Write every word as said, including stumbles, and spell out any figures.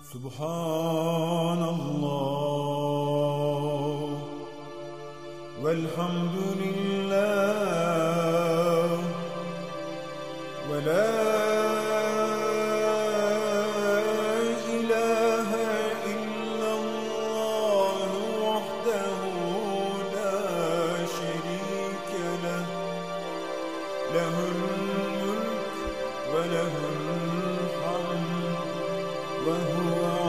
سبحان الله والحمد لله ولا إله إلا الله وحده لا شريك له له الملك وله الحمد وهو